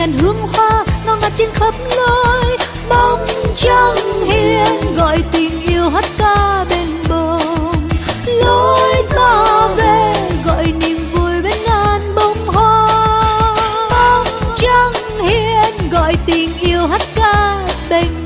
ngàn hương hoa ngào ngạt trên khắp lối. Bóng trăng hiên gọi tình yêu hát ca bên bồng, lối ta về gọi niềm vui bên ngàn bông hoa. Bóng trăng hiên gọi tình yêu hát ca bên